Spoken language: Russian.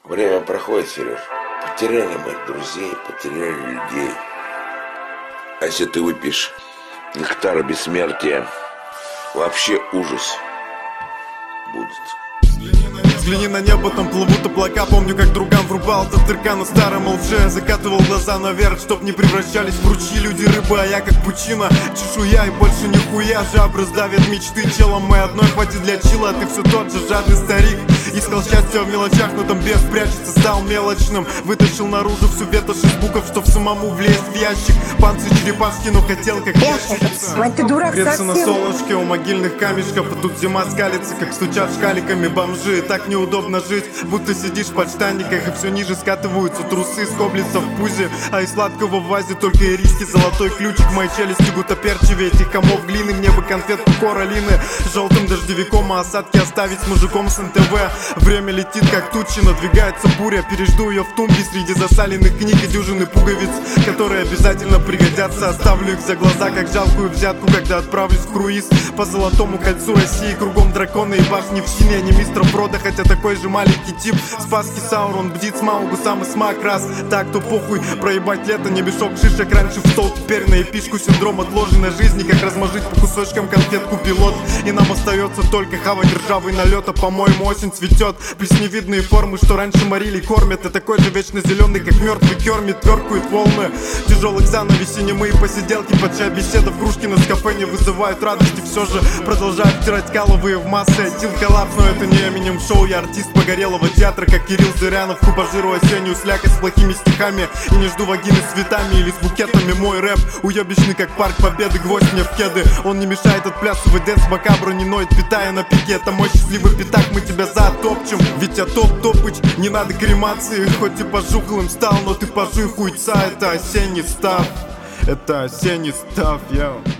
Время проходит, Сереж. Потеряли мы друзей, потеряли людей. А если ты выпьешь нектар бессмертия, вообще ужас будет. Взгляни на небо, там плывут облака. Помню, как другам врубал татырка на старом ЛЖ. Закатывал глаза наверх, чтоб не превращались в ручьи люди, рыбы, а я как пучина. Чешуя и больше нихуя. Жабры сдавят мечты челом. Мы одной хватит для чила, а ты все тот же жадный старик. Искал счастье в мелочах, но там без прячется, стал мелочным. Вытащил наружу всю ветошь из букв, чтоб самому влезть в ящик. Панцирь черепашки, но хотел как ящерица. Мать, ты дурак Греться на совсем. солнышке у могильных камешков, а тут зима скалится, как стучат шкаликами бомжи. Так неудобно жить, будто сидишь в подштанниках, и все ниже скатываются трусы, скоблится в пузе. А из сладкого в вазе только ириски, золотой ключик. Мои челюсти гутоперчивее этих комов глины. Мне бы конфетку коралины желтым дождевиком, а осадки оставить с мужиком с НТВ. Время летит как тучи, надвигается буря. Пережду ее в тумбе среди засаленных книг и дюжины пуговиц, которые обязательно пригодятся. Оставлю их за глаза, как жалкую взятку, когда отправлюсь в круиз по золотому кольцу России. Кругом драконы и башни в сине, а не мистер Фродо, хотя такой же маленький тип. Спасский Саурон бдит с Маугу, сам и смак раз. Так то похуй, проебать лето, не мешок шишек. Раньше в стол, теперь на эпишку синдром отложенной жизни. Как размажить по кусочкам конфетку пилот. И нам остается только хавать ржавый налет. А по-моему осень цветет. Плесневидные формы, что раньше морили, кормят. И такой же вечно зеленый, как мертвый кермит, тверкует волны тяжелых занавесей, немые посиделки под чай, беседа в кружке на кафе не вызывают радости. Все же продолжаю втирать каловые в массы. Отил коллапс, но это не Эминем шоу. Я артист погорелого театра, как Кирилл Зырянов. Кубажирую осеннюю слякоть с плохими стихами. И не жду вагины с цветами или с букетами. Мой рэп уебищный, как парк Победы. Гвоздь мне в кеды, он не мешает отплясывать дэнс. Макабро не ноет, питая на пике. Это мой счастливый пятак, мы тебя затопчем. Ведь я топ-топыч, не надо кремации. Хоть и пожухлым стал, но ты пожуй хуйца. Это осенний став, это осенний став, йоу.